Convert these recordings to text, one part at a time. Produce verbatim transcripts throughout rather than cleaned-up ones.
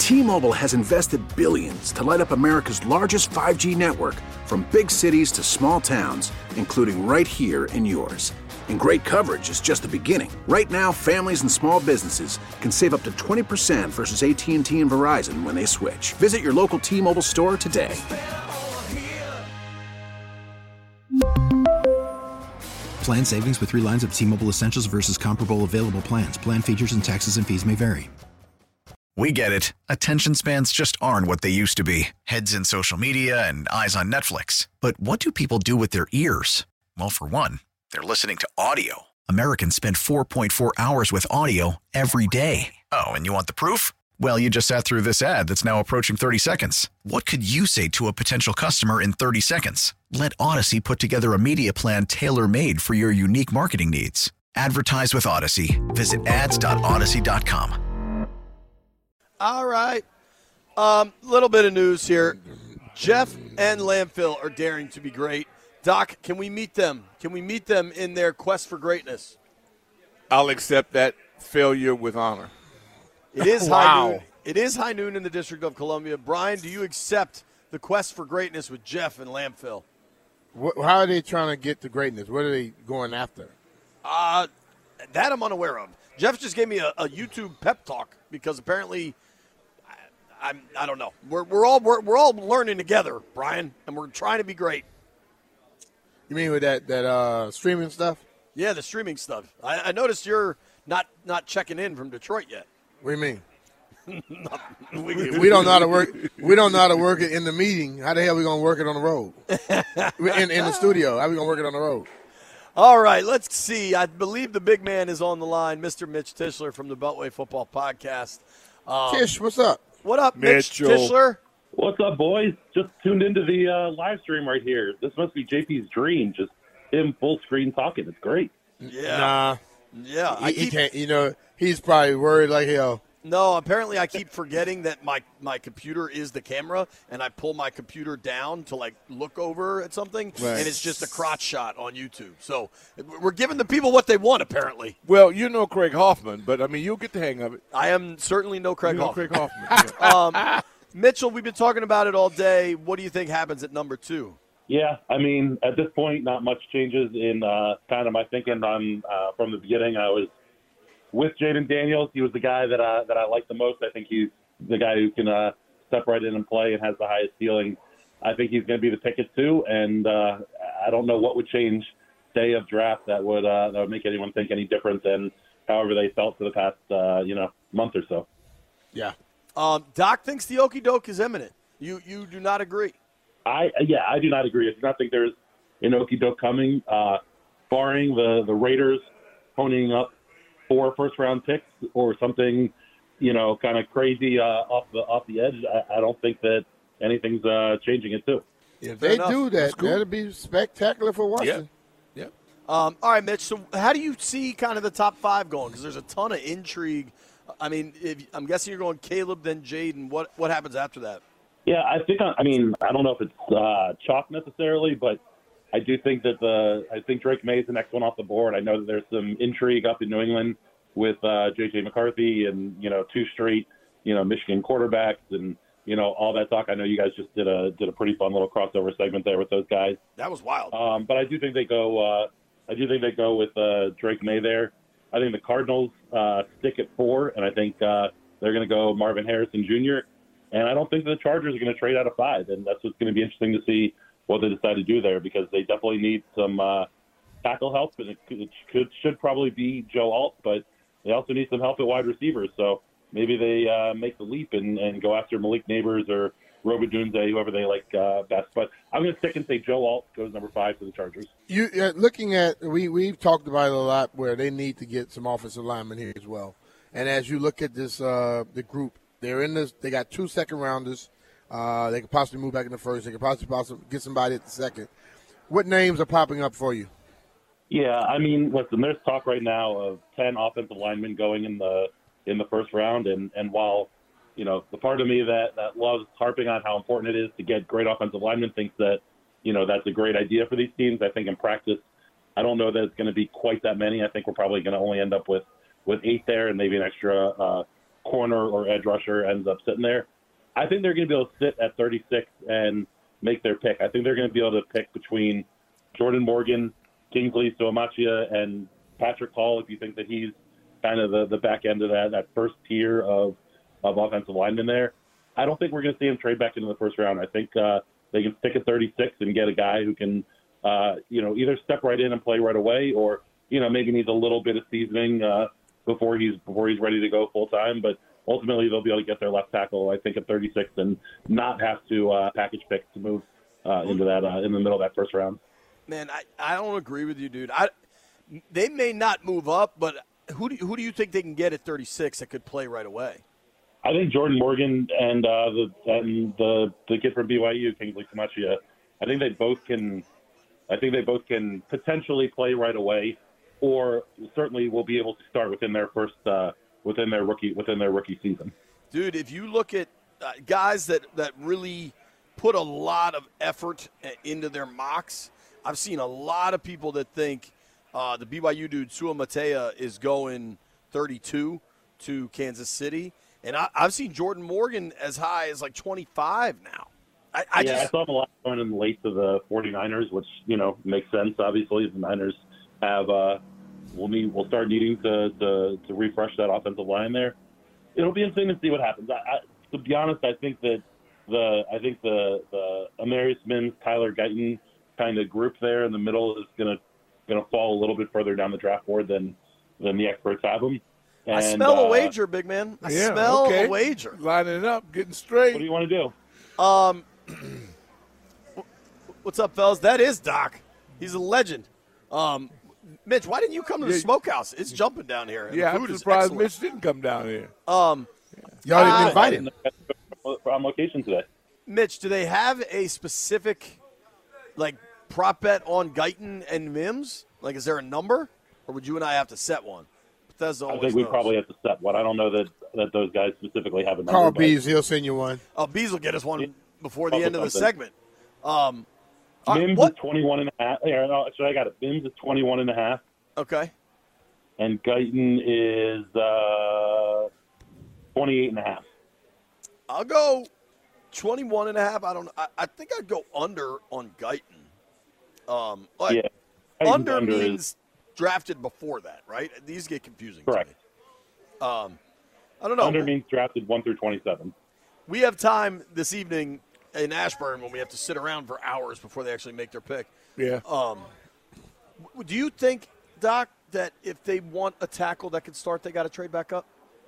T-Mobile has invested billions to light up America's largest five G network, from big cities to small towns, including right here in yours. And great coverage is just the beginning. Right now, families and small businesses can save up to twenty percent versus A T and T and Verizon when they switch. Visit your local T-Mobile store today. Plan savings with three lines of T-Mobile Essentials versus comparable available plans. Plan features and taxes and fees may vary. We get it. Attention spans just aren't what they used to be. Heads in social media and eyes on Netflix. But what do people do with their ears? Well, for one, they're listening to audio. Americans spend four point four hours with audio every day. Oh, and you want the proof? Well, you just sat through this ad that's now approaching thirty seconds. What could you say to a potential customer in thirty seconds? Let Odyssey put together a media plan tailor-made for your unique marketing needs. Advertise with Odyssey. Visit ads dot odyssey dot com. All right. Um, little bit of news here. Jeff and Landfill are daring to be great. Doc, can we meet them? Can we meet them in their quest for greatness? I'll accept that failure with honor. It is wow. high noon. It is high noon in the District of Columbia. Brian, do you accept the quest for greatness with Jeff and Landfill? What, how are they trying to get to greatness? What are they going after? Uh, that I'm unaware of. Jeff just gave me a, a YouTube pep talk because apparently – I'm, I don't know. We're we're all we're, we're all learning together, Brian, and we're trying to be great. You mean with that that uh, streaming stuff? Yeah, the streaming stuff. I, I noticed you're not not checking in from Detroit yet. What do you mean? we, we, we don't know how to work. We don't know how to work it in the meeting. How the hell are we gonna work it on the road? in in the studio, how are we gonna work it on the road? All right, let's see. I believe the big man is on the line, Mister Mitch Tischler from the Beltway Football Podcast. Um, Tish, what's up? What up, Mitch Mitchell. Tischler? What's up, boys? Just tuned into the uh, live stream right here. This must be J P's dream, just him full screen talking. It's great. Yeah. Nah. Yeah. He, I he keep, can't. You know, he's probably worried like hell. No, apparently I keep forgetting that my, my computer is the camera, and I pull my computer down to, like, look over at something, Right. and it's just a crotch shot on YouTube. So we're giving the people what they want, apparently. Well, you know Craig Hoffman, but, I mean, you'll get the hang of it. I am certainly no Craig you know Hoffman. Craig Hoffman. Yeah. Um, Mitchell, we've been talking about it all day. What do you think happens at number two? Yeah, I mean, at this point, not much changes in uh, kind of my thinking on uh, from the beginning. I was with Jaden Daniels. He was the guy that I, that I like the most. I think he's the guy who can uh, step right in and play and has the highest ceiling. I think he's going to be the pick at two, and uh, I don't know what would change day of draft that would uh, that would make anyone think any different than however they felt for the past uh, you know month or so. Yeah. Um, Doc thinks the okey doke is imminent. You you do not agree? I yeah, I do not agree. I do not think there's an okey doke coming, uh, barring the the Raiders honing up four first round picks or something, you know, kind of crazy uh, off the off the edge. I, I don't think that anything's uh, changing it too. If Fair they enough. do that, cool. that'll be spectacular for Washington. Yeah. Um, all right, Mitch. So how do you see kind of the top five going? Because there's a ton of intrigue. I mean, if, I'm guessing you're going Caleb, then Jaden. What what happens after that? Yeah, I think. I mean, I don't know if it's uh, chalk necessarily, but I do think that the I think Drake May is the next one off the board. I know that there's some intrigue up in New England with uh, J J McCarthy and you know two straight you know Michigan quarterbacks and you know all that talk. I know you guys just did a did a pretty fun little crossover segment there with those guys. That was wild. Um, but I do think they go. Uh, I do think they go with uh, Drake May there. I think the Cardinals uh, stick at four, and I think uh, they're going to go Marvin Harrison Junior And I don't think the Chargers are going to trade out of five, and that's what's going to be interesting to see what they decide to do there because they definitely need some uh, tackle help, and it, could, it could, should probably be Joe Alt, but they also need some help at wide receivers. So maybe they uh, make the leap and, and go after Malik Neighbors or Robidunze, whoever they like uh, best. But I'm going to stick and say Joe Alt goes number five for the Chargers. You uh, looking at we we've talked about it a lot where they need to get some offensive linemen here as well. And as you look at this uh, the group, they're in this. They got two second rounders. Uh, they could possibly move back in the first. They could possibly, possibly get somebody at the second. What names are popping up for you? Yeah, I mean, listen, there's talk right now of ten offensive linemen going in the in the first round, and, and while you know the part of me that, that loves harping on how important it is to get great offensive linemen thinks that you know that's a great idea for these teams. I think in practice, I don't know that it's going to be quite that many. I think we're probably going to only end up with with eight there and maybe an extra uh, corner or edge rusher ends up sitting there. I think they're going to be able to sit at thirty-six and make their pick. I think they're going to be able to pick between Jordan Morgan, Kingsley Suamachia, and Patrick Hall, if you think that he's kind of the, the back end of that, that first tier of, of offensive linemen there. I don't think we're going to see him trade back into the first round. I think uh, they can stick at thirty-six and get a guy who can, uh, you know, either step right in and play right away, or, you know, maybe needs a little bit of seasoning uh, before he's before he's ready to go full time. But ultimately, they'll be able to get their left tackle, I think, at thirty-six and not have to uh, package pick to move uh, into that uh, in the middle of that first round. Man, I, I don't agree with you, dude. I they may not move up, but who do who do you think they can get at thirty-six that could play right away? I think Jordan Morgan and uh, the and the the kid from B Y U, Kingsley Suamachia, I think they both can. I think they both can potentially play right away, or certainly will be able to start within their first uh, within their rookie within their rookie season. Dude, if you look at uh, guys that that really put a lot of effort into their mocks, I've seen a lot of people that think uh, the B Y U dude Suamachia is going thirty-two to Kansas City. And I, I've seen Jordan Morgan as high as like twenty-five now. I, I yeah, just, I saw him a lot going in late to the 49ers, which, you know, makes sense. Obviously, the Niners have uh, we'll need we'll start needing to, to to refresh that offensive line there. It'll be interesting to see what happens. I, I, to be honest, I think that the I think the the Amarius Mims, Tyler Guyton kind of group there in the middle is gonna gonna fall a little bit further down the draft board than than the experts have them. And, I smell uh, a wager, big man. I yeah, smell okay. a wager. Lining it up, getting straight. What do you want to do? Um, what's up, fellas? That is Doc. He's a legend. Um, Mitch, why didn't you come to the Yeah. smokehouse? It's jumping down here. And Yeah, the food I'm is surprised excellent. Mitch didn't come down here. Um, Y'all didn't Uh, invite him. On location today. Mitch, do they have a specific, like, prop bet on Guyton and Mims? Like, is there a number? Or would you and I have to set one? Bethesda I always think we knows. probably have to set one. I don't know that, that those guys specifically have a number. Carl but- Bees, he'll send you one. Oh, Bees will get us one Yeah. before the Also end of the something. segment. Um, uh, Mims what? is twenty-one and a half. Yeah, no, actually, I got it. Mims is twenty-one and a half, Okay. and Guyton is uh, twenty-eight and a half. I'll go twenty-one and a half. I don't know. I, I think I'd go under on Guyton. Um, like, Yeah. Guyton's under, under is- means drafted before that, right? These get confusing. to Correct. me. Um, I don't know. Under means drafted one through twenty-seven. We have time this evening in Ashburn when we have to sit around for hours before they actually make their pick. Yeah. Um, w- do you think, Doc, that if they want a tackle that can start, they got to trade back up?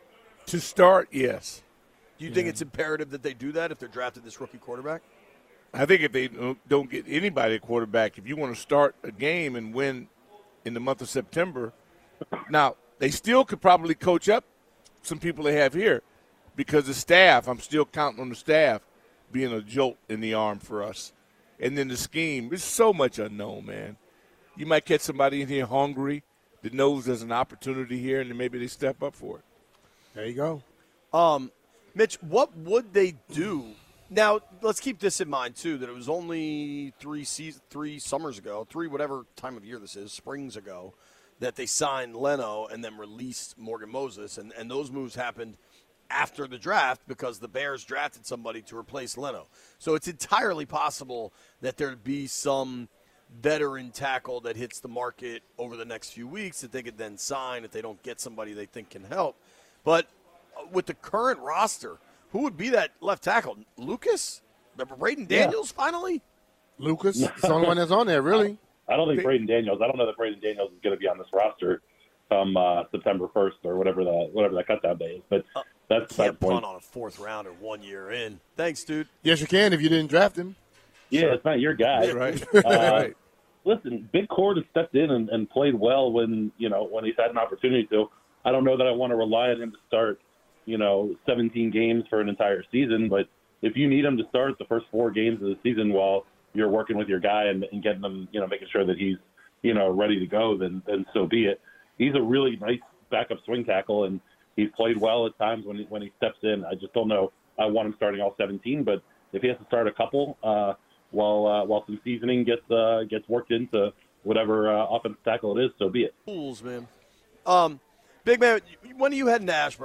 To start, yes. Do you think it's imperative that they do that if they're drafted this rookie quarterback? I think if they don't don't get anybody a quarterback, if you want to start a game and win in the month of September, now they still could probably coach up some people they have here because the staff, I'm still counting on the staff being a jolt in the arm for us. And then the scheme, there's so much unknown, man. You might catch somebody in here hungry that knows there's an opportunity here, and then maybe they step up for it. There you go. Um, Mitch, what would they do? Now, let's keep this in mind, too, that it was only three seasons, three summers ago, three whatever time of year this is, springs ago, that they signed Leno and then released Morgan Moses. And, and those moves happened after the draft because the Bears drafted somebody to replace Leno. So it's entirely possible that there'd be some veteran tackle that hits the market over the next few weeks that they could then sign if they don't get somebody they think can help. But with the current roster, who would be that left tackle? Lucas? Braden Daniels yeah. finally? Lucas? It's the only one that's on there, really. I don't think Braden Daniels. I don't know that Braden Daniels is going to be on this roster come uh, September first or whatever the whatever that cutdown day is. But uh, that's can't that point. punt on a fourth rounder one year in. Thanks, dude. Yes, you can if you didn't draft him. Yeah, sure. It's not your guy, yeah, right? Uh, right. Listen, Big Cord has stepped in and, and played well when you know when he's had an opportunity to. I don't know that I want to rely on him to start, you know, seventeen games for an entire season. But if you need him to start the first four games of the season while you're working with your guy and, and getting them, you know, making sure that he's, you know, ready to go, then then so be it. He's a really nice backup swing tackle, and he's played well at times when he, when he steps in. I just don't know. I want him starting all seventeen, but if he has to start a couple uh, while uh, while some seasoning gets uh, gets worked into whatever uh, offensive tackle it is, so be it. Fools, man. Um, big man, when are you heading to Ashburn?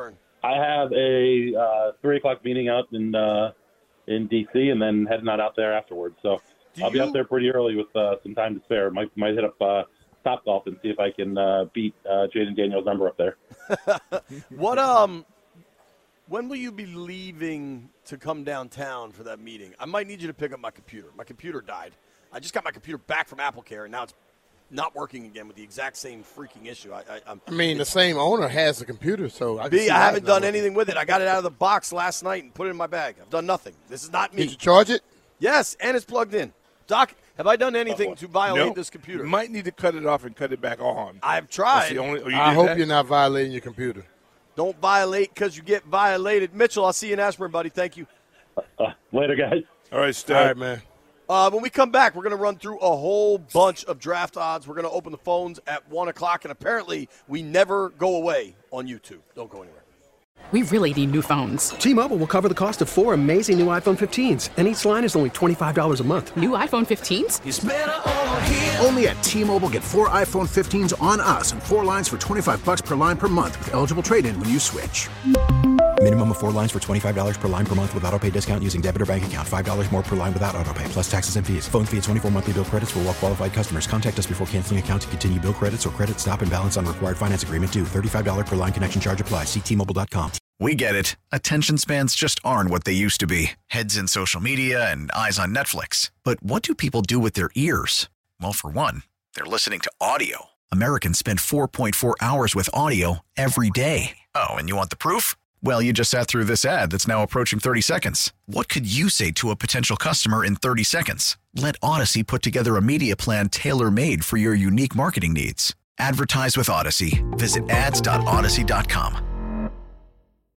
I have a uh, three o'clock meeting out in uh, in D C and then heading out out there afterwards. So Do I'll be you- out there pretty early with uh, some time to spare. Might might hit up uh, Top Golf and see if I can uh, beat uh, Jaden Daniels' number up there. What um, when will you be leaving to come downtown for that meeting? I might need you to pick up my computer. My computer died. I just got my computer back from AppleCare, and now it's not working again with the exact same freaking issue. I, I, I'm, I mean, the same owner has the computer, so I, can B, see I why haven't it's not done working. anything with it. I got it out of the box last night and put it in my bag. I've done nothing. This is not me. Did you charge it? Yes, and it's plugged in. Doc, have I done anything to violate No. this computer? You might need to cut it off and cut it back on. I've That's tried. the only, oh, you I did hope that? you're not violating your computer. Don't violate because you get violated. Mitchell, I'll see you in Ashburn, buddy. Thank you. Uh, later, guys. All right, Stud. All right, man. Uh, when we come back, we're going to run through a whole bunch of draft odds. We're going to open the phones at one o'clock, and apparently we never go away on YouTube. Don't go anywhere. We really need new phones. T-Mobile will cover the cost of four amazing new iPhone fifteens, and each line is only twenty-five dollars a month. New iPhone fifteens? Only at T-Mobile, get four iPhone fifteens on us and four lines for twenty-five bucks per line per month with eligible trade-in when you switch. Minimum of four lines for twenty-five dollars per line per month with autopay discount using debit or bank account. five dollars more per line without autopay, plus taxes and fees. Phone fee at twenty-four monthly bill credits for well qualified customers. Contact us before canceling account to continue bill credits or credit stop and balance on required finance agreement due. thirty-five dollars per line connection charge applies. See T Mobile dot com. We get it. Attention spans just aren't what they used to be. Heads in social media and eyes on Netflix. But what do people do with their ears? Well, for one, they're listening to audio. Americans spend four point four hours with audio every day. Oh, and you want the proof? Well, you just sat through this ad that's now approaching thirty seconds. What could you say to a potential customer in thirty seconds? Let Odyssey put together a media plan tailor-made for your unique marketing needs. Advertise with Odyssey. Visit ads dot odyssey dot com.